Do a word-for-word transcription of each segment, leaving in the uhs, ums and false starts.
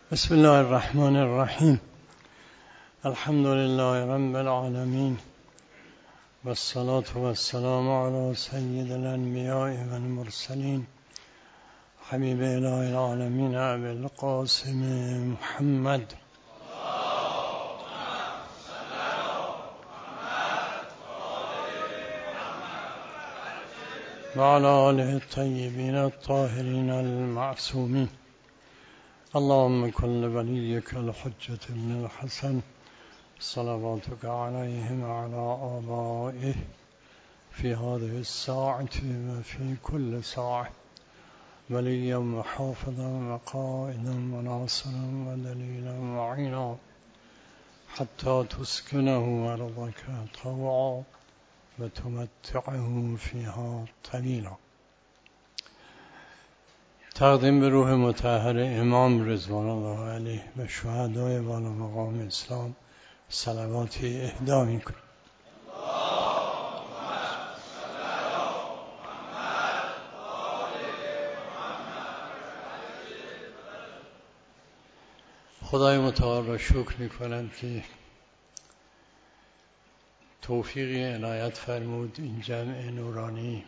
بسم الله الرحمن الرحیم. الحمد لله رب العالمین و الصلاة و السلام علی سید الانبیاء و المرسلین حبیب اله العالمین ابی القاسم محمد و علی آله الطیبین الطاهرین المعصومین. اللهم كن وليك الحجة ابن الحسن صلواتك عليهم وعلى آبائه في هذه الساعة وفي كل ساعة وليا وحافظا وقائدا وناصرا ودليلا وعينا حتى تسكنه أرضك طوعا وتمتعه فيها طويلا. تقدیم به روح مطهر امام رضوان الله علیه و شهدای والا مقام اسلام صلواتی اهدا می‌کنیم. خدای متعال را شکر می‌کنم که توفیقی عنایت فرمود این جمع نورانی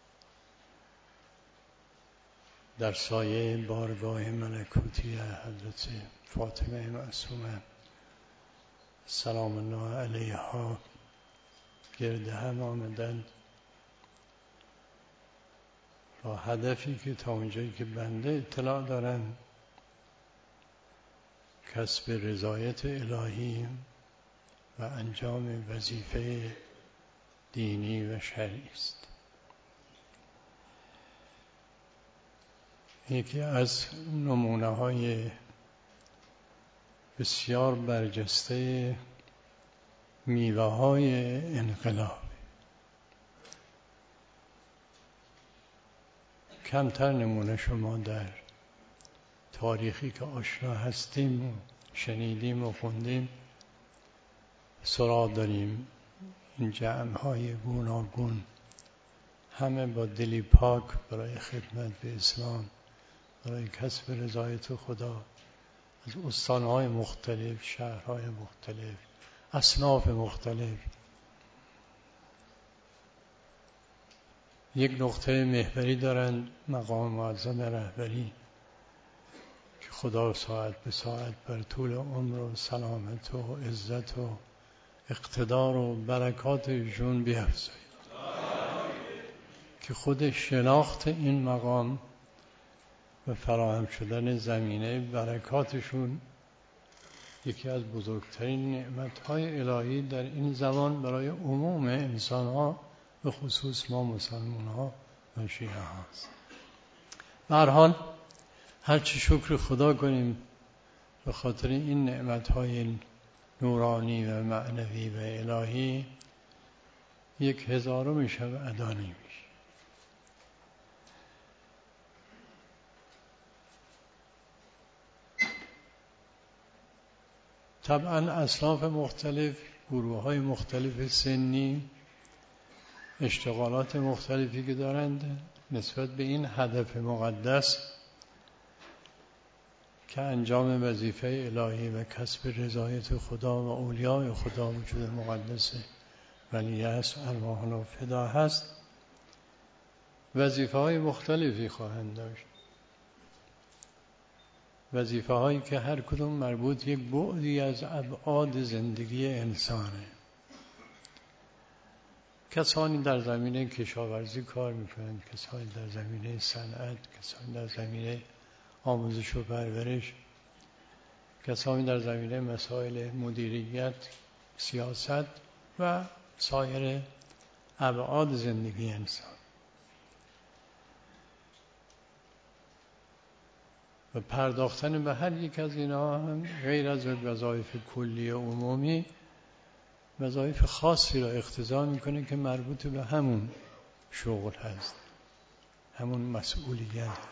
در سایه بارگاه ملکوتی حضرت فاطمه معصومه سلام الله علیها گرد هم آمدند با هدفی که تا اونجایی که بنده اطلاع دارم کسب رضایت الهی و انجام وظیفه دینی و شرعی است. یکی از نمونه های بسیار برجسته میوه های انقلاب. کمتر نمونه شما در تاریخی که آشنا هستیم و شنیدیم و خوندیم سراغ داریم. این جمع های گوناگون همه با دلی پاک برای خدمت به اسلام، برای کسب رضایت خدا، از استانهای مختلف، شهرهای مختلف، اصناف مختلف. یک نقطه محوری دارند مقام معظم رهبری که خدا ساعت به ساعت بر طول عمر و سلامت و عزت و اقتدار و برکات جون بیفزاید که خود شناخت این مقام و فراهم شدن زمینه برکاتشون یکی از بزرگترین نعمت‌های الهی در این زمان برای عموم انسان‌ها به خصوص ما مسلمان‌ها و شیعه هاست. به هر حال هرچی شکر خدا کنیم به خاطر این نعمت‌های نورانی و معنوی و الهی یک هزارم شب ادا نمیشه. طبعا اصناف مختلف، گروه های مختلف سنی، اشتغالات مختلفی که دارند نسبت به این هدف مقدس که انجام وظیفه الهی و کسب رضایت خدا و اولیاء خدا وجود مقدس ولی است ارواحنا فدا هست، وظیفه های مختلفی خواهند داشت. وظیفه هایی که هر کدوم مربوط یک بعدی از ابعاد زندگی انسانه. کسانی در زمینه کشاورزی کار میکنند، کسانی در زمینه صنعت، کسانی در زمینه آموزش و پرورش، کسانی در زمینه مسائل مدیریت، سیاست و سایر ابعاد زندگی انسان. و پرداختن به هر یک از اینا هم غیر از وظایف کلی و عمومی وظایف خاصی را اقتضا میکنه که مربوط به همون شغل هست، همون مسئولیت هست.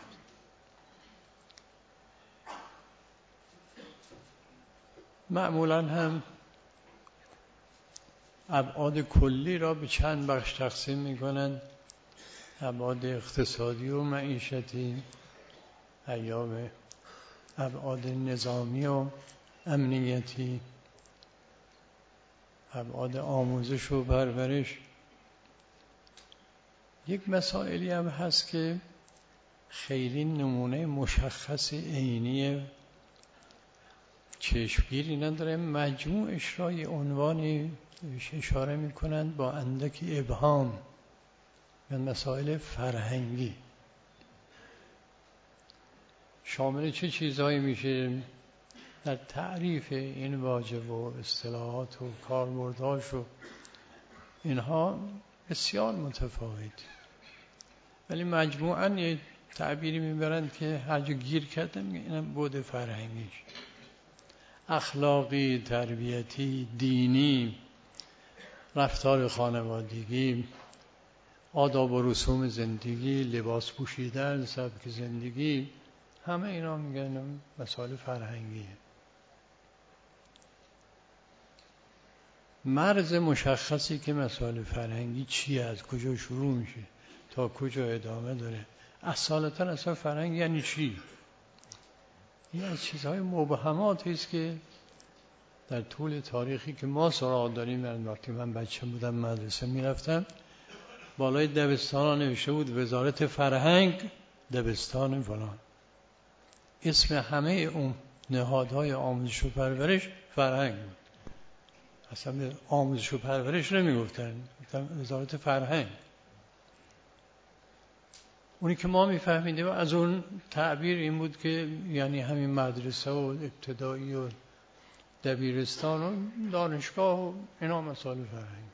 معمولا هم ابعاد کلی را به چند بخش تقسیم میکنن: ابعاد اقتصادی و معیشتی، ایام ابعاد نظامی و امنیتی، ابعاد آموزش و پرورش. یک مسائلی هم هست که خیلی نمونه مشخص عینی چشمگیری نداره، مجموعش را یه عنوانی اشاره میکنند با اندکی ابهام، به مسائل فرهنگی. شامل چه چیزهایی میشه؟ در تعریف این واژه و اصطلاحات و کاربردهاش و اینها بسیار متفاوت، ولی مجموعاً یه تعبیری میبرند که هر جا گیر کرده میگه اینم بعد فرهنگیش، اخلاقی، تربیتی، دینی، رفتار خانوادگی، آداب و رسوم زندگی، لباس پوشیدن، سبک زندگی، همه اینا میگن مسائل فرهنگیه. مرز مشخصی که مسائل فرهنگی چیه، از کجا شروع میشه تا کجا ادامه داره، اصالتا اصلا فرهنگ یعنی چی؟ این از چیزهای مبهماتی است که در طول تاریخی که ما سراغ داریم. من وقتی من بچه بودم مدرسه میرفتم، بالای دبستان نوشته بود وزارت فرهنگ دبستان فلان، اسم همه اون نهادهای آموزش و پرورش فرهنگ بود، اصلا به آموزش و پرورش نمیگفتن، گفتن وزارت فرهنگ. اونی که ما میفهمیدیم از اون تعبیر این بود که یعنی همین مدرسه و ابتدایی و دبیرستان و دانشگاه و اینا مسائل فرهنگ،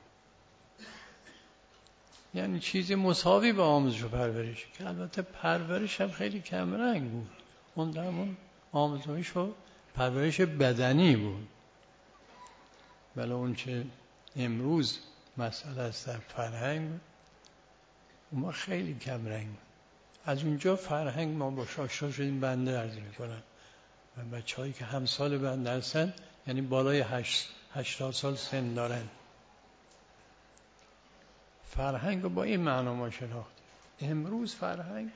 یعنی چیزی مساوی به آموزش و پرورش، که البته پرورش هم خیلی کم رنگ بود، اون در همون آموزش و پرورش بدنی بود. ولی اون چه امروز مسئله است در فرهنگ، اون خیلی کم رنگ بود. از اونجا فرهنگ ما با آشنا شدیم. بنده عرض میکنم و بچه هایی که همسال بنده هستن، یعنی بالای هشت هشتاد سال سن دارن، فرهنگ رو با این معنا ما شناختیم. امروز فرهنگ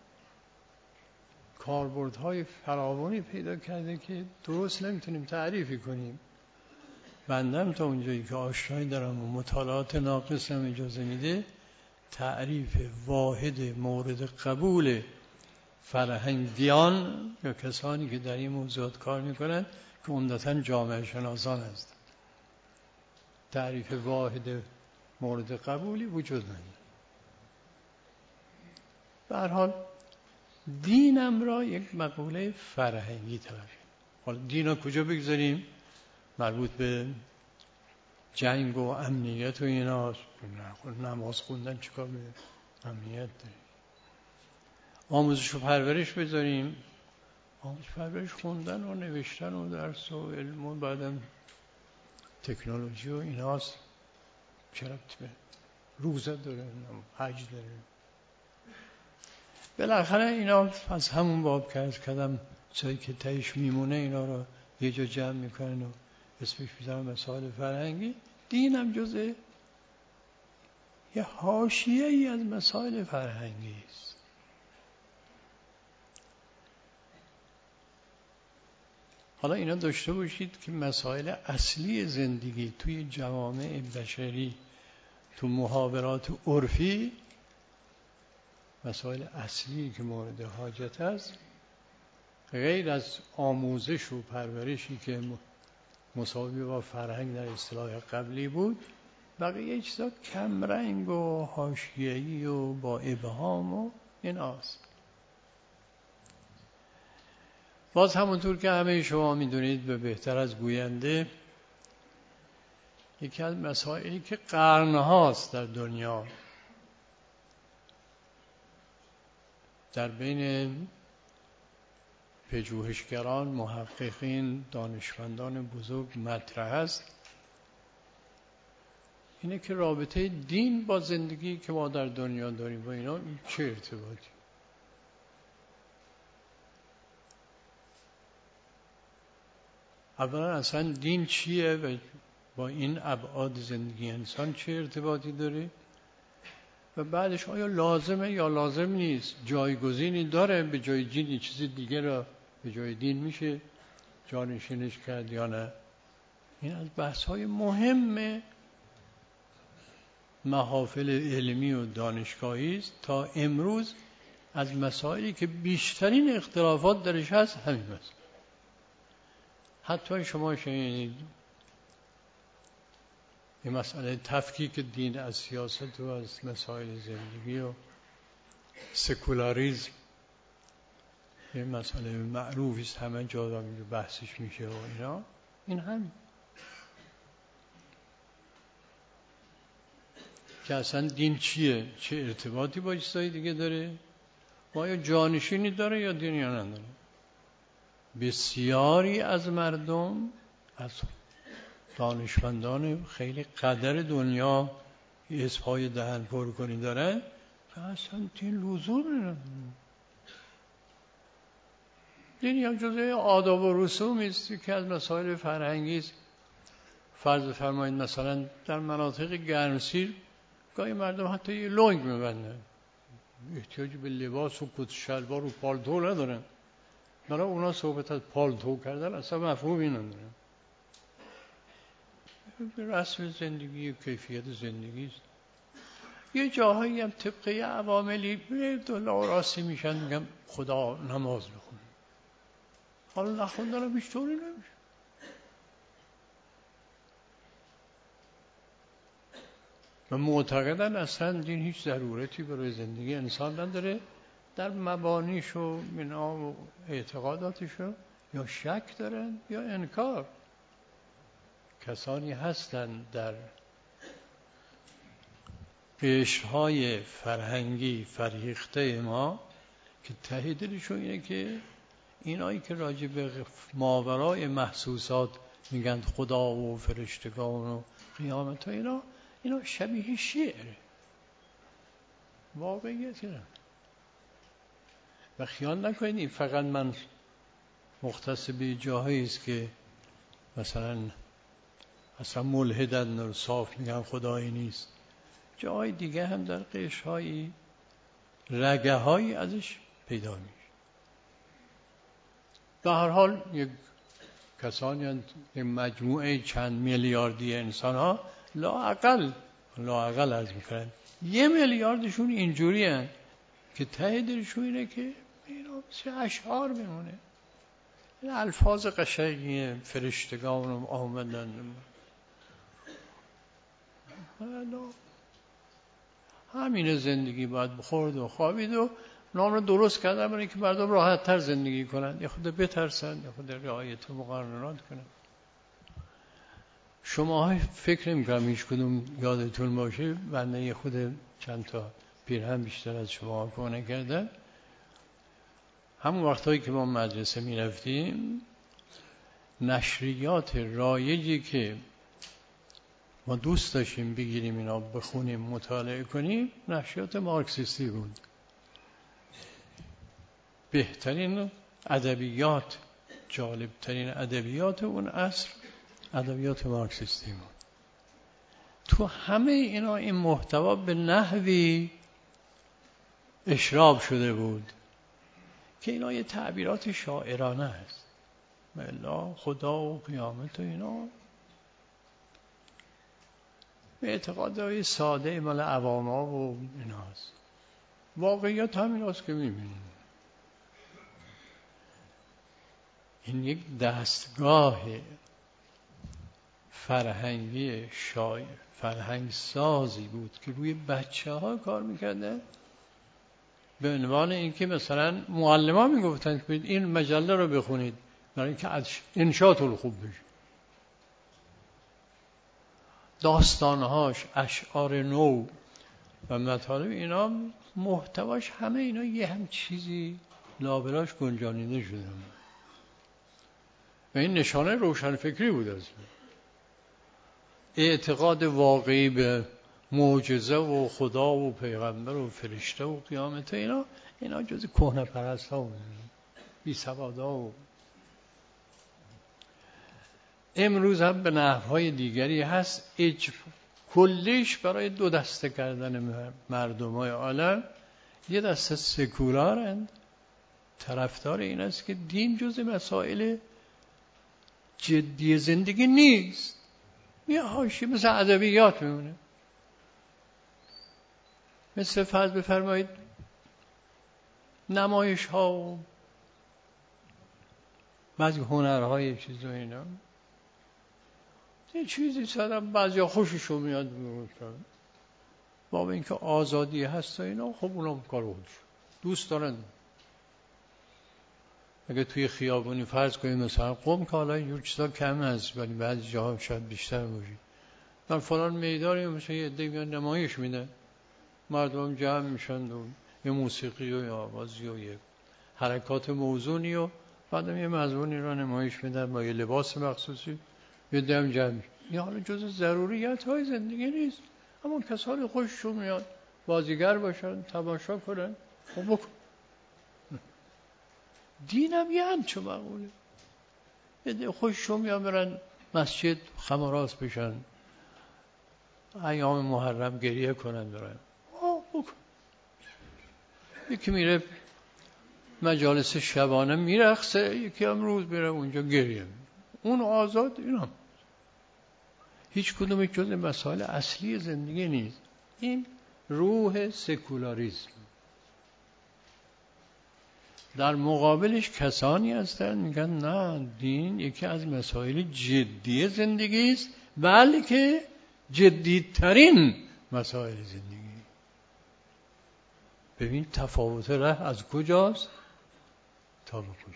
کاربردهای فراوانی پیدا کرده که درست نمیتونیم تعریفی کنیم. بندم تا اونجایی که آشنایی دارم و مطالعات ناقصم اجازه میده، تعریف واحد مورد قبول فرهنگیان یا کسانی که در این موضوعات کار میکنند که عمدتاً جامعه شناسان هستند، تعریف واحد مورد قبولی وجود نداره. به هر حال دینم را یک مقوله فرهنگی تلقی. حالا دین را کجا بگذاریم؟ مربوط به جنگ و امنیت و ایناست. نماز خوندن چیکار به امنیت داره؟ آموزش و پرورش بذاریم، آموزش و پرورش خوندن و نوشتن و درس و علم و بعدم تکنولوژی و ایناست. چه ربطی به روزه داره، حج داره؟ بالاخره اینا از همون باب که از کدم چایی که تایش میمونه اینا رو یه جا جمع میکنن و اسمش میذارن مسائل فرهنگی. دین هم جزء یه حاشیه ای از مسائل فرهنگی است. حالا اینا داشته باشید که مسائل اصلی زندگی توی جوامع بشری، تو محاورات عرفی، مسائل اصلی که مورد حاجت است، غیر از آموزش و پرورشی که مساوی با فرهنگ در اصطلاح قبلی بود، بقیه چیزا کم رنگ و حاشیه‌ای و با ابهام و ایناست. باز همونطور که همه شما میدونید و بهتر از گوینده، یکی از مسائلی که قرن‌هاست در دنیا در بین پژوهشگران، محققین، دانشمندان بزرگ مطرح است، اینه که رابطه دین با زندگی که ما در دنیا داریم با اینا چه ارتباطی؟ اولا اصلا دین چیه و با این ابعاد زندگی انسان چه ارتباطی داره؟ و بعدش آیا لازمه یا لازم نیست؟ جایگزینی داره به جای دین چیز دیگه را به جای دین میشه جانشینش کرد یا نه. این از بحث‌های مهم محافل علمی و دانشگاهی است. تا امروز از مسائلی که بیشترین اختلافات درش هست همین است. حتی شما شنیدید این مسئله تفکیک دین از سیاست و از مسائل زندگی و سکولاریسم یه مسئله معروفی است، همه جا دارم بحثش میشه و اینا. این هم که اصلا دین چیه، چه ارتباطی با چیزای دیگه داره، و آیا جانشینی داره یا دین یا نداره. بسیاری از مردم، از دانشمندان خیلی قدر دنیا اسمهای دهن پر کنی دارن که اصلا دین لزوم نداره. دین یا جزء آداب و رسوم است که از مسائل فرهنگی است. فرض فرمایید مثلا در مناطق گرمسیر گاهی مردم حتی یه لنگ میبندن، احتیاجی به لباس و کت شلوار و پالتو ندارن. برای اونا صحبت از پالتو کردن اصلا مفهومی نداره. رسم زندگی و کیفیت زندگی است. یه جاهایی هم طبقه عواملی دلار راسی میشن، میگم خدا نماز بخونه. حالا نخوندن هم بیش طوری نمیشه. و معتقدن اصلا دین هیچ ضرورتی برای زندگی انسان نداره. در مبانیش و اینا و اعتقاداتشو یا شک دارن یا انکار. کسانی هستن در قشرهای فرهنگی فریخته ما که ته دلشون اینه که اینایی که راجع به ماورای محسوسات میگن خدا و فرشتگان و قیامت و اینا، اینا شبیه شعره، واقعیتی نه. و خیال نکنید این فقط من مختص به جاهایی است که مثلا اصلا ملحدن و صاف میگن خدایی نیست. جاهای دیگه هم در قشرهایی رگه هایی ازش پیدا میشه. به هر حال یک کسانی هستند، یک مجموعه چند میلیاردی انسان ها لااقل لااقل از میکنن یه میلیاردشون اینجوری هستند که ته دلشون اینه که اینا مثل اشعار میمونه. این الفاظ قشنگی فرشتگان آمدن، همین زندگی باید بخورد و خوابید و نام رو درست کردن برای که مردم راحت تر زندگی کنن، یه خود بترسن، یه خود رعایت مقررات کنن. شما فکر نمی‌کنم هیچ کدوم یادتون باشه، بنده یه خود چند تا پیرهن بیشتر از شما کنه کردن. همون وقتایی که ما مدرسه می رفتیم نشریات رایجی که ما دوست داشتیم بگیریم اینا بخونیم مطالعه کنیم نشریات مارکسیستی بود. بهترین ادبیات، جالبترین ادبیات اون عصر ادبیات مارکسیستی بود. تو همه اینا این محتوا به نحوی اشراب شده بود که اینا یه تعبیرات شاعرانه است. الا خدا و قیامت و اینا به اعتقادهای ساده مال عواما و ایناست. واقعیت همین است که میبینیم. این یک دستگاه فرهنگی شاعر فرهنگ سازی بود که روی بچه ها کار میکردن، به عنوان اینکه مثلا معلم ها میگفتن که این مجله رو بخونید برای اینکه انشاتون خوب بشه. داستانهاش، اشعار نو و مطالب اینا محتواش همه اینا یه هم چیزی لابلاش گنجانیده شده و این نشانه روشنفکری بود. از اعتقاد واقعی به معجزه و خدا و پیغمبر و فرشته و قیامت اینا اینا جز کهنه پرست ها و بی سوادا و امروز هم به نحوهای دیگری هست. اج کلیش برای دو دسته کردن مردم های عالم، یه دسته سکولارند طرفدار این است که دین جز مسائل جدی زندگی نیست، یه حاشیه مثل ادبیات میمونه. مثل فرض بفرمایید نمایش ها و بعضی هنرهای چیز و اینا، یه چیزی سادم بعضی ها خوششون میاد با اینکه آزادی هست و اینا، خب اونا کار خودش دوست دارن. اگه توی خیابونی فرض کنید مثلا قم که حالا اینجور چیزا کم هست ولی بعضی جاها شاید بیشتر باشه، در فلان میدانی مثلا یه عده میان نمایش میدن، مردم جمع میشن و یه موسیقی و یه آوازی و یه حرکات موزونی و بعدم یه مضمونی رو نمایش میدن با یه لباس مخصوصی، یه دم جمع میشن. این حالا جز ضروریات های زندگی نیست، اما کسانی خوششون میاد بازیگر باشن، تماشا کنن، خب بکن. دینم یه همچه معقوله. یه خوششون میاد برن مسجد خماراس بشن، ایام محرم گریه کنن برن، آه بکن. یکی میره مجالس شبانه میرقصه، یکی هم روز میره اونجا گریه، اون آزاد، اینا هیچ کدوم جز مسائل اصلی زندگی نیست. این روح سکولاریسم. در مقابلش کسانی هستن میگن نه، دین یکی از مسائل جدی زندگی است، بلکه جدیترین مسائل زندگی. ببین تفاوت ره از کجاست تا به کجا.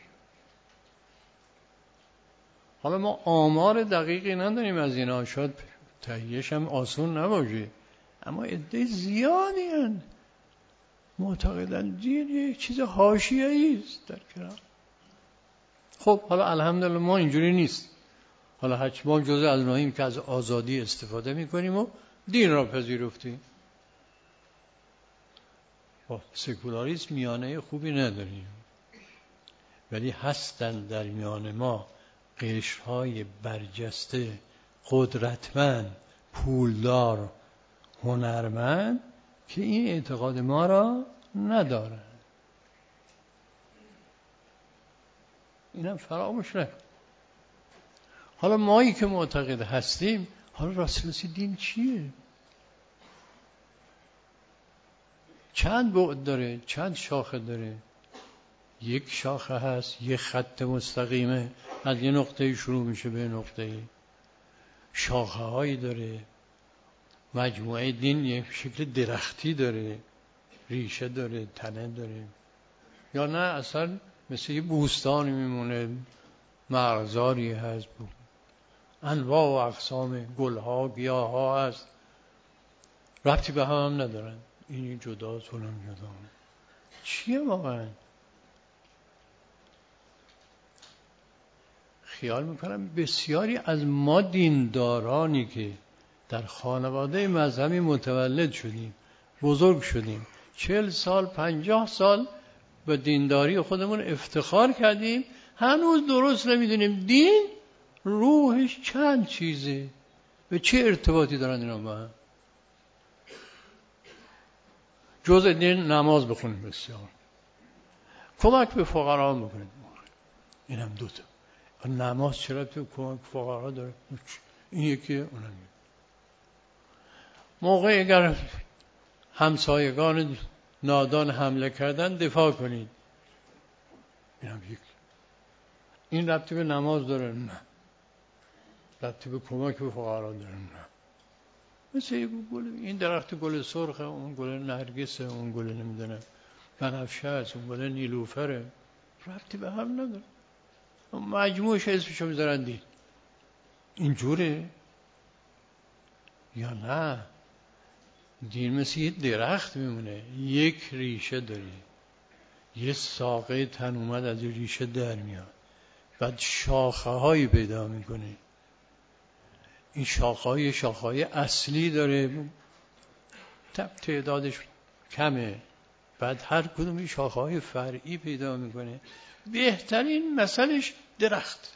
حالا ما آمار دقیقی نداریم از اینا، شاید تهیه‌اش هم آسون نباشه، اما عده زیادی هستند معتقدن دین یک چیز حاشیه‌ای است در کنار. خب حالا الحمدلله ما اینجوری نیست. حالا هرچی ما جزء از اوناییم که از آزادی استفاده میکنیم و دین را پذیرفتیم. با سکولاریسم میانه خوبی نداریم، ولی هستن در میان ما قشرهای برجسته، قدرتمند، پولدار، هنرمند که این اعتقاد ما را ندارن. اینم فراموش نکن. حالا مایی که معتقد هستیم، حالا راست راستی دین چیه؟ چند بعد داره، چند شاخه داره؟ یک شاخه هست، یک خط مستقیمه، از یه نقطه شروع میشه به نقطه. شاخه هایی داره. مجموعه دین یک شکل درختی داره، ریشه داره، تنه داره، یا نه اصلا مثل یه بوستانی میمونه، مرغزاری هست، انواع و اقسام گلها، گیاها هست، ربطی به هم, هم ندارن. این جداست، اونم جدا. چیه واقعا؟ خیال میکنم بسیاری از ما دیندارانی که در خانواده مذهبی متولد شدیم، بزرگ شدیم، چهل سال، پنجاه سال به دینداری خودمون افتخار کردیم، هنوز درست نمیدونیم دین روحش چند چیزه، به چه ارتباطی دارن اینا با هم. جزء دین نماز بخونیم، بسیار کمک به فقرا بکنیم، اینم دوتا. نماز چرا تو کمک فقرا داره؟ این یکی، اونم یکی. موقع اگر همسایگان نادان حمله کردن دفاع کنید، اینم یکی. این ربطی به نماز داره؟ نه. ربطی به کمک به فقرا داره؟ نه. مثل گل، این درخت گل سرخه، اون گل نرگسه، اون گل نمیدونم بنفشه است، اون گل نیلوفره، ربطی به هم نداره. مجموعش اسمشو میذارن دین. اینجوره یا نه؟ دین مثل یه درخت میمونه، یک ریشه داره، یه ساقه تن اومد از ریشه در میاد، بعد شاخه هایی پیدا میکنه. این شاخه های شاخه های اصلی داره، تعدادش کمه، بعد هر کدوم شاخه های فرعی پیدا میکنه. بهترین مثلش درخت.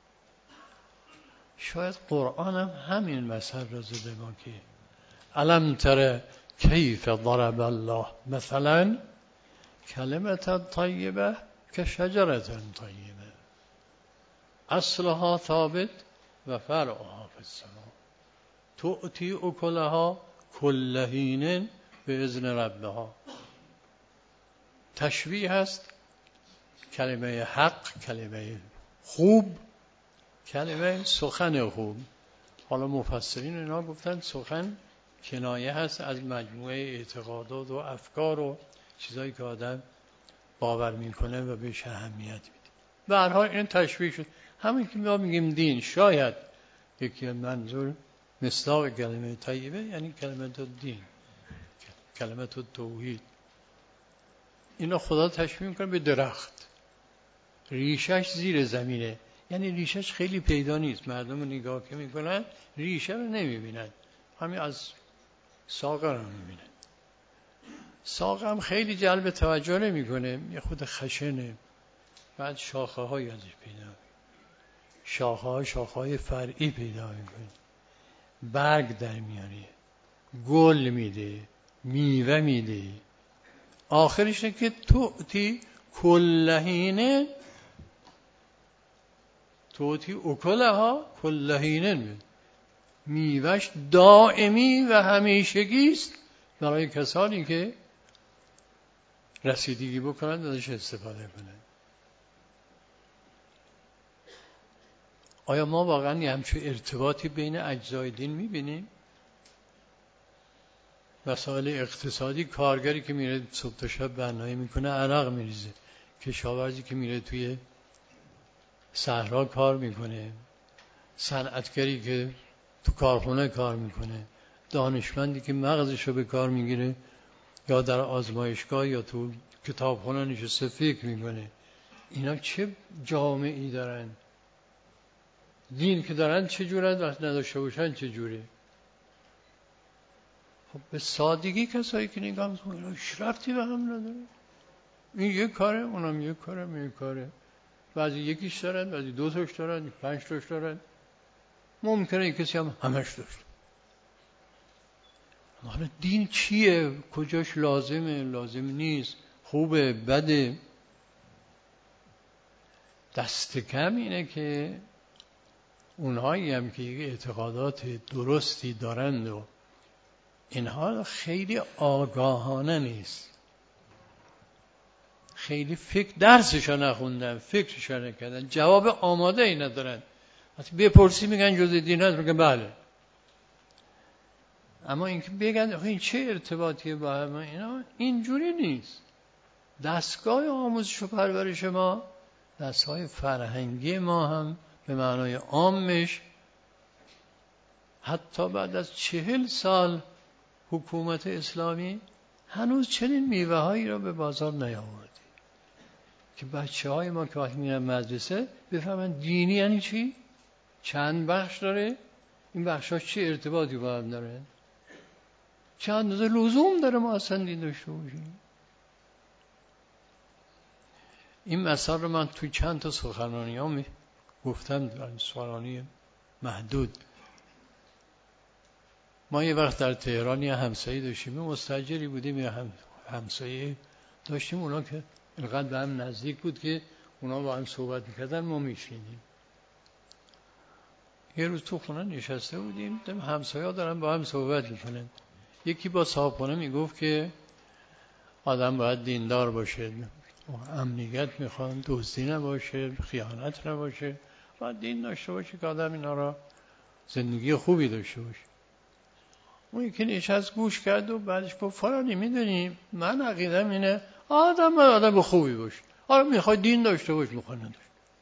شاید قرآن هم همین مثل را زده ما که الم تر کیف ضرب الله مثلا کلمة طیبه که شجرة طیبه اصلها ثابت و فرعها فی السماء تؤتی اکلها کل حین باذن ربها. تشبیه هست کلمه حق، کلمه خوب، کلمه سخن خوب. حالا مفسرین اینا گفتن سخن کنایه هست از مجموعه اعتقادات و افکار و چیزایی که آدم باور میکنه و بهش اهمیت میده. به هر حال این تشبیه شد. همین که ما میگیم دین، شاید یکی منظور مصداق کلمه طیبه یعنی کلمه دین، کلمه توحید. اینا خدا تشبیه میکنه به درخت، ریشش زیر زمینه، یعنی ریشش خیلی پیدا نیست. مردم نگاه که میکنن ریشه رو نمیبینن، همین از ساق رو میبینن. ساق هم خیلی جلب توجه نمیکنه، یه خود خشنه. بعد شاخه های ازش پیدا میکنه، شاخه ها شاخه های فرعی پیدا میکنه، برگ در میاره، گل میده، میوه میده. آخرش اینه که تؤتی کل حین، تؤتی اکلها کل حین، میوهش دائمی و همیشگی است برای کسانی که رسیدگی بکنند ازش استفاده کنند. آیا ما واقعا یه همچون ارتباطی بین اجزای دین میبینیم؟ مسائل اقتصادی، کارگری که میره صبح تا شب بنایی میکنه عرق میریزه، کشاورزی که میره توی صحرا کار میکنه، صنعتگری که تو کارخونه کار میکنه، دانشمندی که مغزشو به کار میگیره یا در آزمایشگاه یا تو کتابخونه نشسته فکر میکنه، اینا چه جامعه‌ای دارن؟ دین که دارن چه جوره، وقت نداشته باشن چه جوره؟ خب به سادگی کسایی که نگاه میکنن هیچ ربطی به هم نداره. این یک کاره، اونم یک کاره، اون یک کاره. بعضی یکیش دارن، بعضی دو تاش دارن، پنج تاش دارن. ممکنه یک کسی هم همش داشت. حالا دین چیه؟ کجاش لازمه؟ لازم نیست؟ خوبه؟ بده؟ دست کم اینه که اونهایی هم که اعتقادات درستی دارند و اینها خیلی آگاهانه نیست، خیلی فکر درسشو نخوندن، فکرشو نکردن، جواب آماده ای ندارن. وقتی بپرسی میگن جز دین هست، میگن بله. اما اینکه بگن این چه ارتباطیه با هم، اینا اینجوری نیست. دستگاه آموزش و پرورش ما، دستگاه فرهنگی ما هم به معنای عامش حتی بعد از چهل سال حکومت اسلامی هنوز چنین میوه هایی را به بازار نیاورده که بچه های ما که وقتی میرن مدرسه بفهمن دینی یعنی چی، چند بخش داره، این بخش ها چه ارتباطی با هم داره، چه اندازه لزوم داره ما اصلا دین داشته باشیم. این مسائل رو من توی چند تا سخنرانی ها می گفتم، سخنرانی محدود. ما یه وقت در تهران یه همسایه داشتیم، مستاجری بودیم، یه هم همسایه داشتیم، اونا که اینقدر به هم نزدیک بود که اونا با هم صحبت میکردن، ما میشنیدیم. یه روز تو خونه نشسته بودیم، همسایه ها دارن با هم صحبت میکنن. یکی با صاحبخونه میگفت که آدم باید دیندار باشه، امنیت میخوان، دزدی نباشه، خیانت نباشه، باید دین داشته باشه که آدم اینا را زندگی خوبی داشته باشه. اون یکی نشست گوش کرد و بعدش گفت فلانی میدونی من عقیدم اینه آدم باید آدم خوبی باشه، آره میخوای دین داشته باش، میخوای نداشته.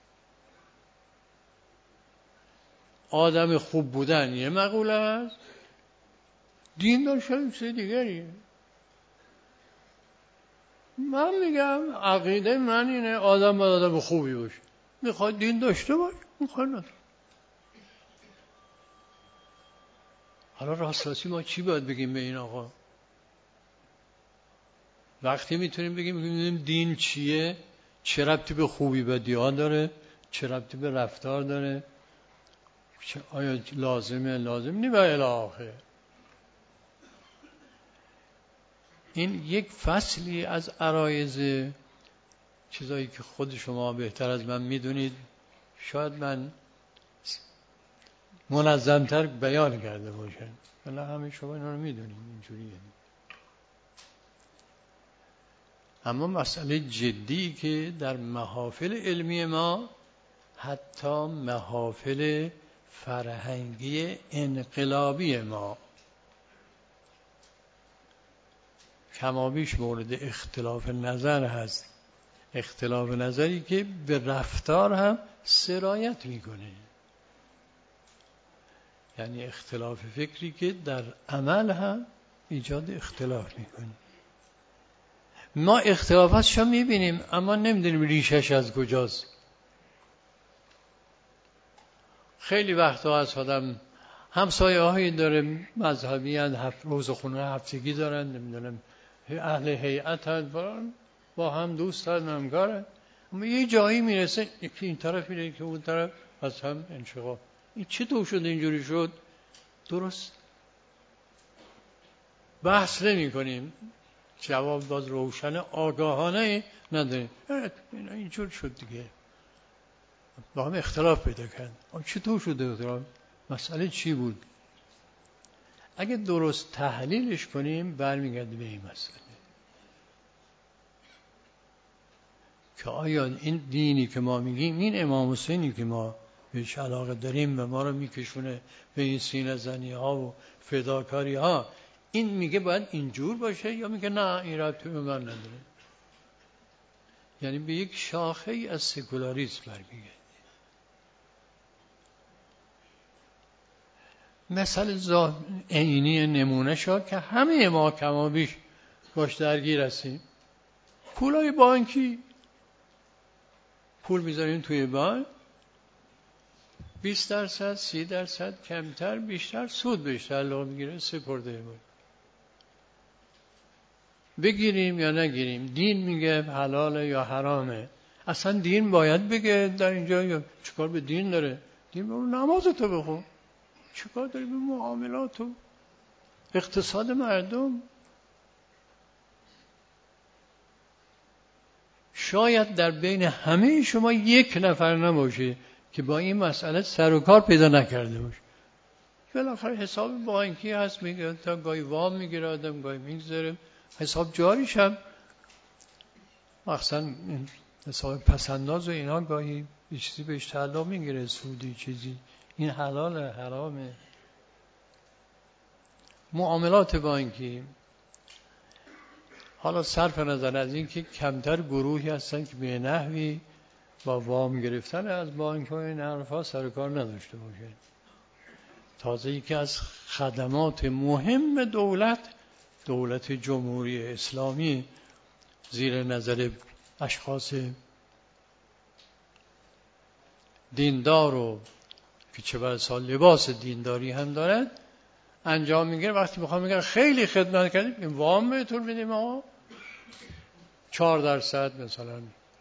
آدم خوب بودن یه مقوله است، دین داشتن چیز دیگریه. من میگم عقیده من اینه آدم باید آدم خوبی باشه، میخوای دین داشته باش، میخوای نداشته. حالا راست راستی ما چی باید بگیم به این آقا؟ وقتی میتونیم بگیم ببینیم دین چیه، چه ربطی به خوبی بدی ها داره، چه ربطی به رفتار داره، آیا لازمه لازم نی و الی آخر. این یک فصلی از عرایض چیزایی که خود شما بهتر از من میدونید، شاید من منظمتر بیان کرده باشم، ولی همه شما اینا رو میدونید اینجوریه. اما مسئله جدی که در محافل علمی ما، حتی محافل فرهنگی انقلابی ما، کمابیش مورد اختلاف نظر هست، اختلاف نظری که به رفتار هم سرایت میکنه، یعنی اختلاف فکری که در عمل هم ایجاد اختلاف میکنه. ما اختلافاتش رو میبینیم اما نمیدونیم ریشش از کجاست. خیلی وقتا از آدم همسایه هایی داره مذهبی هست، هفت روز خونه هفتگی دارن، نمیدونم اهل هیئت هست، با هم دوست هست، همکاره، اما یه جایی میرسه یکی این طرف میره که اون طرف از هم انشقاق. این چطور شد اینجوری شد؟ درست بحث نمی کنیم، جواب باز روشن آگاهانه نداریم، اینجور شد دیگه، با هم اختلاف پیدا کرد. چطور شده اختلاف؟ مسئله چی بود؟ اگه درست تحلیلش کنیم برمیگرده به این مسئله که آیا این دینی که ما میگیم، این امام حسینی که ما بهش علاقه داریم و ما رو میکشونه به این سینه زنی ها و فداکاری ها، این میگه باید اینجور باشه یا میگه نه این ربطی به من نداره؟ یعنی به یک شاخه ای از سکولاریسم برمیگرده. مثل عینی نمونه شد که همه ما کما بیش باش درگیر هستیم. پولای بانکی، پول میذاریم توی بانک، بیست درصد سی درصد کمتر بیشتر سود بیشتر لغت میگیره، سپرده بود. بگیریم یا نگیریم، دین میگه حلاله یا حرامه. اصلا دین باید بگه در اینجا، یا چیکار به دین داره؟ دین برو نمازتو بخون، چیکار داری به معاملات و اقتصاد مردم؟ شاید در بین همه شما یک نفر نباشه که با این مسئله سر و کار پیدا نکرده باشه. بالاخره حساب بانکی هست، میگه تا گاهی وام میگیره آدم، گاهی میگذاره، حساب جاریش هم مخصوصا حساب پسنداز و اینا گاهی یه چیزی بهش تعلق میگیره، سودی چیزی. این حلاله حرامه. معاملات بانکی، حالا صرف نظر از این که کمتر گروهی هستن که به نحوی با وام گرفتن از بانک و این حرفا سر کار نداشته باشه. تازه یکی از خدمات مهم دولت، دولت جمهوری اسلامی زیر نظر اشخاص دیندار و که چه برسا لباس دینداری هم دارد انجام میگیره. وقتی میخوام میگن خیلی خدمت کردیم، این وام بهتون بدیم آقا چهار درصد مثلا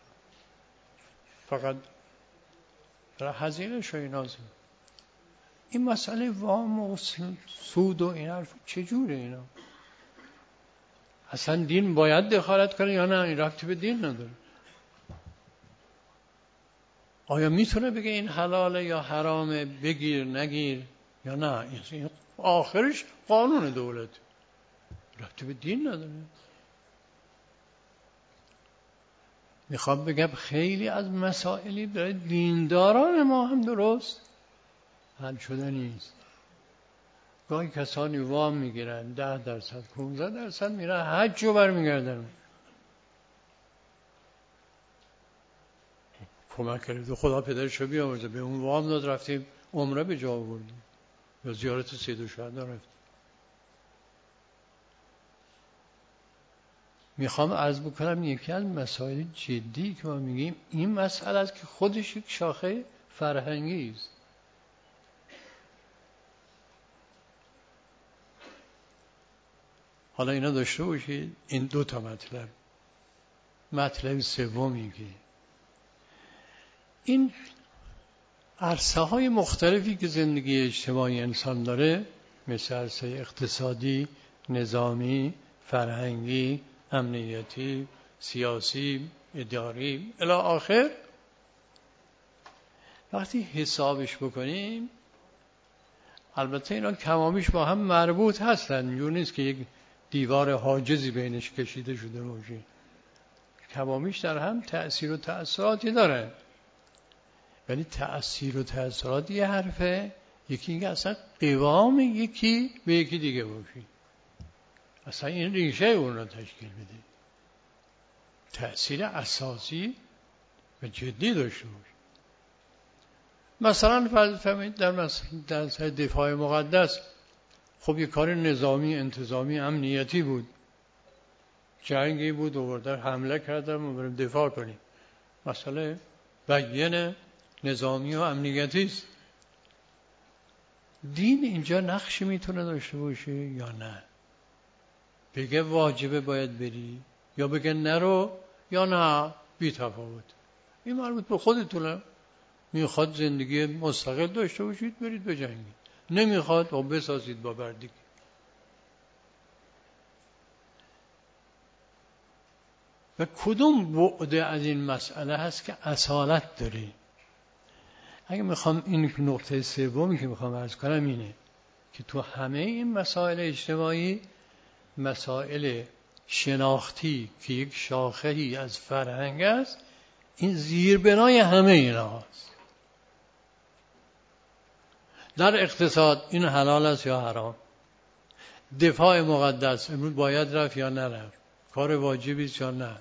فقط هزینه شو ایناست. این مسئله وام و سود و این حرف چجوره اینا؟ اصلا دین باید دخالت کنه یا نه؟ این ربطی به دین نداره. آیا میتونه بگه این حلاله یا حرامه، بگیر نگیر یا نه؟ این آخرش قانون دولت، ربطی به دین نداره. میخوام بگم خیلی از مسائلی برای دینداران ما هم درست حل شده نیست. گاهی کسانی وام میگیرن ده درصد پونزده درصد میرن حج رو برمیگردن، کمک کرده خدا پدرشو بیامرزه، به اون وام داد رفتیم عمره به جا آوردیم یا زیارت سید الشهدا رفتیم. میخوام عرض بکنم یکی از مسائل جدی که ما میگیم این مسئله است که خودش یک شاخه فرهنگی است. حالا اینا داشته باشید این دو تا مطلب. مطلب سومی که این عرصه های مختلفی که زندگی اجتماعی انسان داره، مثل عرصه اقتصادی، نظامی، فرهنگی، امنیتی، سیاسی، اداری الی آخر. وقتی حسابش بکنیم البته اینا کمامیش با هم مربوط هستن، اینجور نیست که یک دیوار حاجزی بینش کشیده شده باشه، کمامیش در هم تأثیر و تأثیراتی دارن. ولی تأثیر و تأثیرات یه حرفه، یکی اینکه اصلا قوام یکی به یکی دیگه باشه، اصلا این ریشه اون رو تشکیل بده، تأثیر اساسی و جدی داشته باشه. مثلا فرض فرمایید در در دفاع مقدس، خب یه کار نظامی انتظامی امنیتی بود، جنگی بود آوردن حمله کردن ما بریم دفاع کنیم، مسئله بیان نظامی و امنیتی است. دین اینجا نقشی میتونه داشته باشه یا نه؟ بگه واجبه باید بری، یا بگه نرو، یا نه بی تفاوت. این مربوط به خودتونه. میخواد زندگی مستقل داشته باشید برید بجنگید، نمیخواد و بسازید با بردگی. و کدوم بعد از این مسئله هست که اصالت داره؟ اگه میخوام این نقطه سومی که میخوام عرض کنم اینه که تو همه این مسائل اجتماعی، مسائل شناختی که یک شاخه‌ای از فرهنگ است، این زیربنای همه اینا هست. در اقتصاد این حلال است یا حرام، دفاع مقدس امروز باید رفت یا نرفت، کار واجبی است یا نه،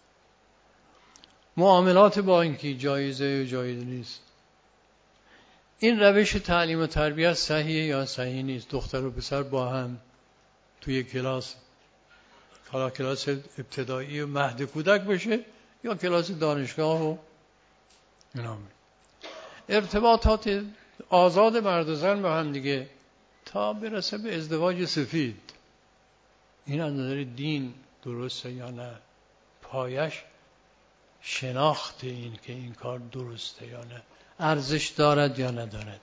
معاملات بانکی جایزه یا جایز نیست، این روش تعلیم و تربیت صحیحه یا صحیح نیست، دختر و پسر با هم توی کلاس، حالا کلاس ابتدایی و مهد کودک بشه یا کلاس دانشگاه و اینا، ارتباطات آزاد مرد و زن با هم دیگه تا برسه به ازدواج سفید، این از نظر دین درسته یا نه؟ پایش شناخت این که این کار درسته یا نه، ارزش دارد یا ندارد.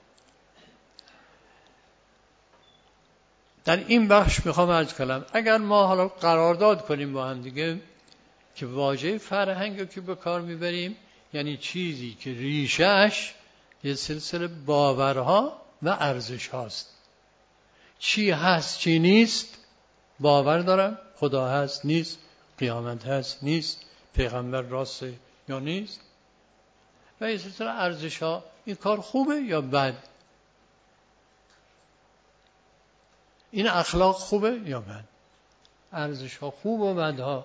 در این بخش میخوام عرض کنم اگر ما حالا قرارداد کنیم با هم دیگه که واژه فرهنگ رو که به کار میبریم یعنی چیزی که ریشهش یه سلسله باورها و ارزش هاست. چی هست چی نیست، باور دارم خدا هست نیست، قیامت هست نیست، پیغمبر راسته یا نیست، و یه سلسله ارزش ها، این کار خوبه یا بد، این اخلاق خوبه یا بد، ارزش ها خوب و بد ها،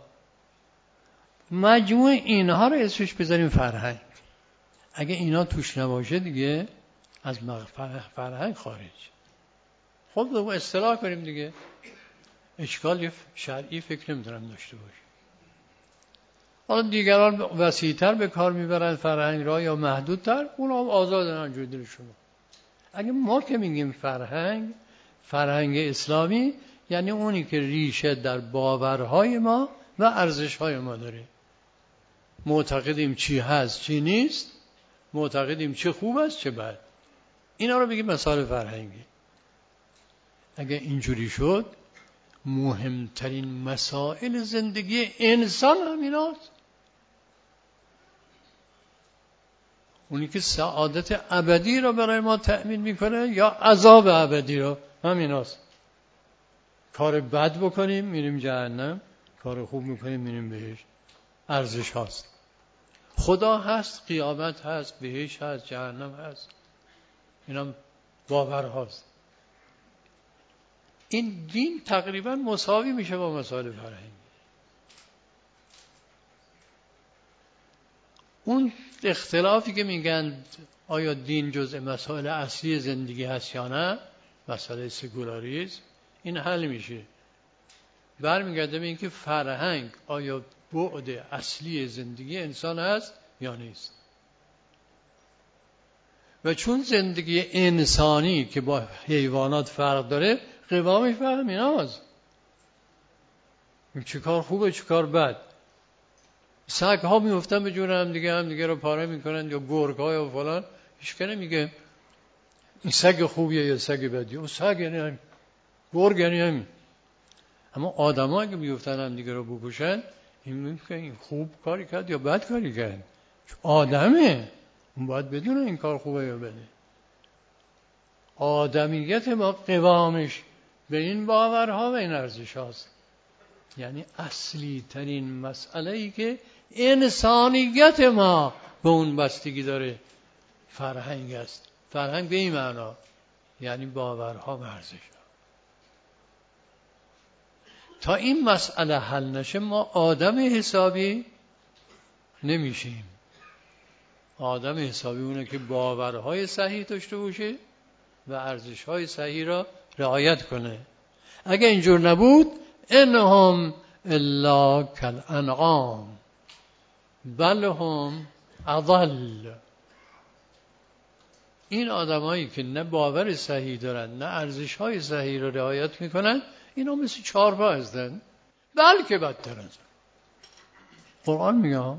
مجموع اینها رو اسمش بذاریم فرهنگ. اگه اینا توش نباشه دیگه از فرهنگ خارج. خب دو اصطلاح کنیم دیگه، اشکال شرعی فکر نمی‌دارم داشته باشه. حالا دیگران وسیع‌تر به کار میبرن فرهنگ را یا محدودتر، اونا هم آزادن انجور دل شما. اگه ما که میگیم فرهنگ، فرهنگ اسلامی یعنی اونی که ریشه در باورهای ما و ارزش‌های ما داره. معتقدیم چی هست چی نیست، معتقدیم چه خوب است چه بد، اینا رو بگیم مسائل فرهنگی. اگه اینجوری شد مهمترین مسائل زندگی انسان همیناست، اونی که سعادت ابدی رو برای ما تأمین میکنه یا عذاب ابدی رو، همیناست. کار بد بکنیم میریم جهنم، کار خوب میکنیم میریم بهشت، ارزش هاست. خدا هست، قیامت هست، بهشت هست، جهنم هست، اینا باور هاست. این دین تقریبا مساوی میشه با مسائل فرهنگی. اون اختلافی که میگن آیا دین جزء مسائل اصلی زندگی هست یا نه، مسئله سکولاریسم، این حل میشه. برمیگرده به اینکه فرهنگ آیا بعد اصلی زندگی انسان هست یا نیست. و چون زندگی انسانی که با حیوانات فرق داره، قوامش به همین هاست. چه کار خوبه چه کار بد. سگ ها میفتن به جون هم دیگه، هم دیگه رو پاره میکنن، یا گرگ ها یا فلان، هیچ که نمیگه این سگ خوبیه یا سگ بدیه، اون سگ یعنی هم گرگ یعنی همین. اما آدم ها که میفتن هم دیگه رو بکشن، این میگه که این خوب کاری کرد یا بد کاری کرد، آدمه، اون باید بدونه این کار خوبه یا بده. آدمیت ما قوامش به این باورها و این ارزش هاست. یعنی اصلی ترین مسئله ای که انسانیت ما به اون بستگی داره فرهنگ است. فرهنگ به این معنا یعنی باورها و ارزش ها. تا این مسئله حل نشه ما آدم حسابی نمیشیم. آدم حسابی اونه که باورهای صحیح داشته باشه و ارزشهای صحیح را رعایت کنه. اگه اینجور نبود انهم الا کالانعام بل هم اضل. این آدمایی که نه باور صحیح دارن نه ارزشهای صحیح را رعایت میکنن، اینا مثل چارپا هستن، بلکه بدتر هستن. قرآن میگه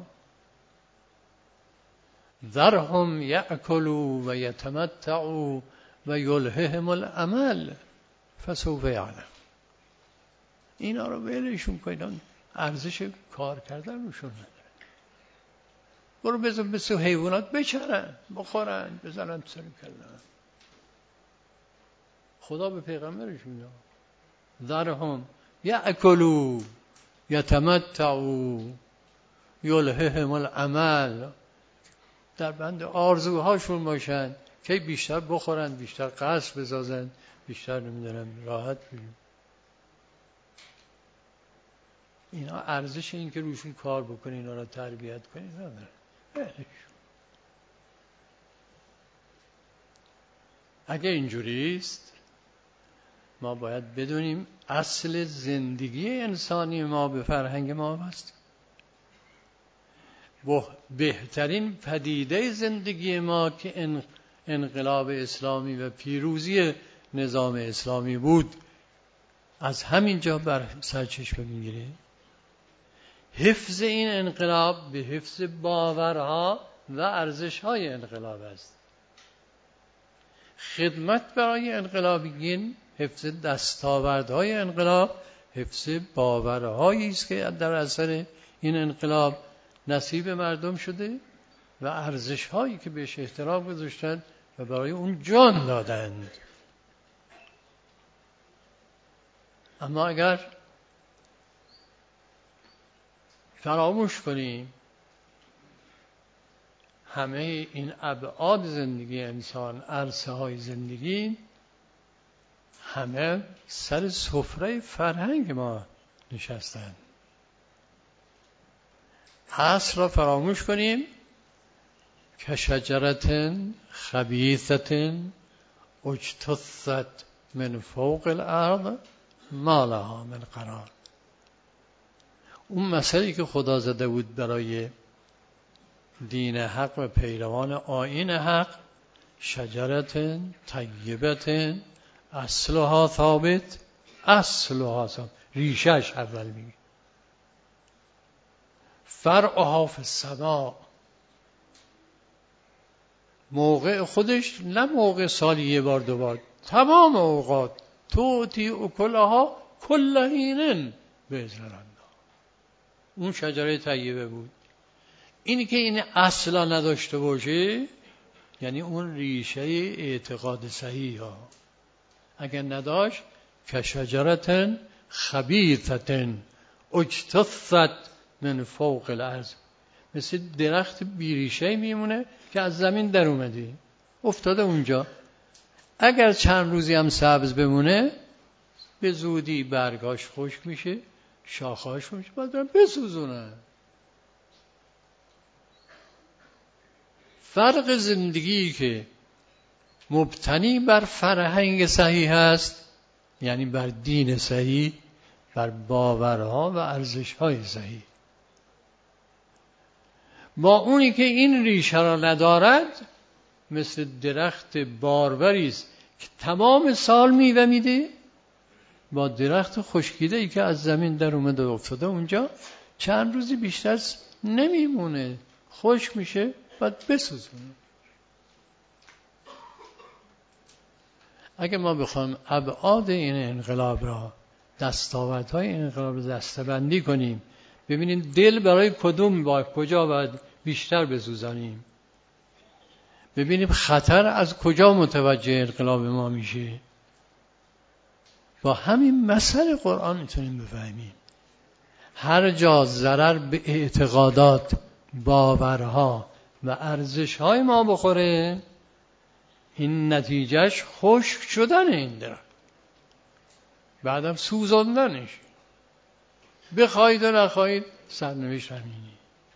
ذرهم یأکلوا و یتمتعوا و یلههم الامل فسوف یعلم. اینا رو ولشون کنن، ارزش کار کردن روشون نداره. برو بزن مثل حیوانات بچرن، بخورن، بزنن سر کلن. خدا به پیغمبرش میگه ذرهم یأکلوا یتمتعوا یلههم الامل، در بند آرزوهاشون باشن که بیشتر بخورن، بیشتر قصر بسازن، بیشتر نمیدونم راحت بگیم. اینا ارزش این که روشون کار بکنین، اینا را تربیت کنین نداره. اگه اینجوری است ما باید بدونیم اصل زندگی انسانی ما به فرهنگ ما هست. بهترین پدیده زندگی ما که انقلاب اسلامی و پیروزی نظام اسلامی بود، از همین جا بر سرچشمه میگیره. حفظ این انقلاب به حفظ باورها و ارزش‌های انقلاب است. خدمت برای انقلابیین حفظ دستاوردهای انقلاب، حفظ باورهایی است که در اثر این انقلاب نصیب مردم شده و ارزش‌هایی که بهش احترام گذاشتند و برای اون جان دادند. اما اگر فراموش کنیم همه این ابعاد زندگی انسان، عرصه های زندگی، همه سر سفره فرهنگ ما نشستند. اصل را فراموش کنیم که شجرت خبیثت اجتثت من فوق الارض ما لها من قرار. اون مسئله که خدا زده بود برای دین حق و پیروان آیین حق، شجرت طیبت اصلها ثابت، اصلها ثابت، ریشش اول میگه، فرعها فی السماء، موقع خودش نه موقع سالی یه بار دو بار، تمام اوقات توتی اکلها کل حین باذن الله. اون شجره طیبه بود. اینی که این اصلا نداشته باشه یعنی اون ریشه اعتقاد صحیح ها اگر نداشت، که شجرتن خبیثتن اجتثت من فوق الارض، مثل درخت بیریشه میمونه که از زمین در اومده افتاده اونجا. اگر چند روزی هم سبز بمونه به زودی برگاش خشک میشه، شاخهاش میشه، باید برن بسوزونن. فرق زندگی که مبتنی بر فرهنگ صحیح است، یعنی بر دین صحیح، بر باورها و ارزش‌های صحیح، با اونی که این ریشه را ندارد، مثل درخت باروری است که تمام سال میوه میده، با درخت خشکیده ای که از زمین در اومده و افتاده اونجا، چند روزی بیشتر نمیمونه، خشک میشه، بعد بسوزونه. اگه ما بخوایم ابعاد این انقلاب را، دستاوردهای این انقلاب را دسته‌بندی کنیم ببینیم دل برای کدوم با کجا باید بیشتر بسوزانیم، ببینیم خطر از کجا متوجه انقلاب ما میشه. با همین مسئله قرآن میتونیم بفهمیم. هر جا ضرر به اعتقادات، باورها و ارزشهای ما بخوره، این نتیجهش خشک شدن این درخت، بعدم سوزاندنش، بخواید و نخواید سرنوشت همینی.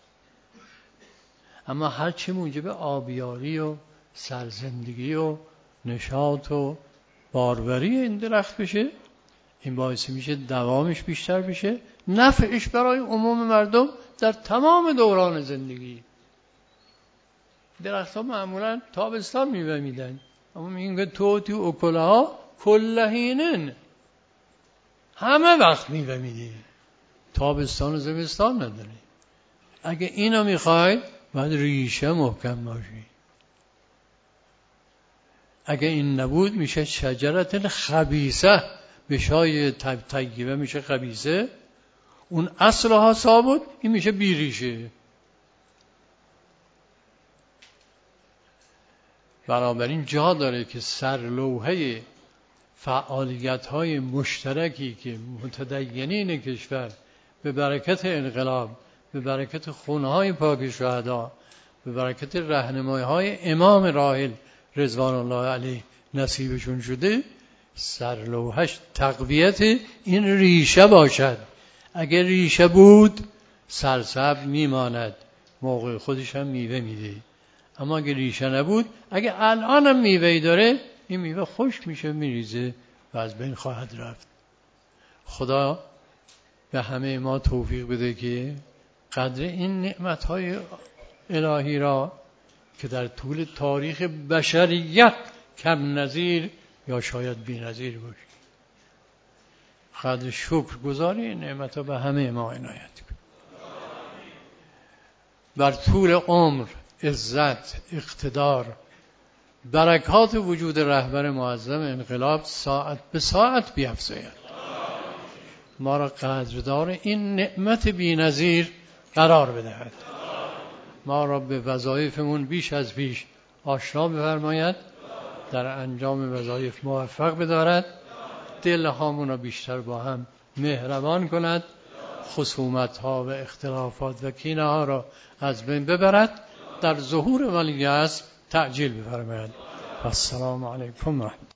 اما هرچی موجب آبیاری و سرزندگی و نشاط و باروری این درخت بشه، این باعث میشه دوامش بیشتر بشه، نفعش برای عموم مردم در تمام دوران زندگی. درخت ها معمولا تابستان میوه میدن، اما میگن توتی و اکلها کلهینن، همه وقت میوه میده، تابستان و زمستان نداره. اگه اینو میخواید باید ریشه محکم باشی. اگه این نبود میشه شجرت خبیثه، بشای طیبه میشه خبیثه، اون اصلها ثابت، این میشه بیریشه. بنابراین جا داره که سرلوحه فعالیت‌های مشترکی که متدینین کشور به برکت انقلاب، به برکت خونه‌های پاک شهدا، به برکت راهنمایی‌های امام راحل رضوان الله علیه نصیبشون شده، سرلوحش تقویت این ریشه باشد. اگر ریشه بود سرسبز میماند، موقع خودش هم میوه میده. اما اگر ریشه نبود، اگر الان هم میوهی داره، این میوه خشک میشه، میریزه و از بین خواهد رفت. خدا به همه ما توفیق بده که قدر این نعمتهای الهی را که در طول تاریخ بشریت کم نظیر یا شاید بی نظیر باشه، قدر شکر گذاری این نعمتها به همه ما عنایت کنه. بر طول عمر، عزت، اقتدار، برکات وجود رهبر معظم انقلاب ساعت به ساعت بیفزاید. ما را قدردان این نعمت بی‌نظیر قرار بدهد. ما را به وظایفمون بیش از پیش آشنا بفرماید، در انجام وظایف موفق بدارد، دلهامون را بیشتر با هم مهربان کند، خصومت ها و اختلافات و کینه ها را از بین ببرد، در ظهور ولی عصر تعجیل بفرماید. السلام علیکم و رحمت الله.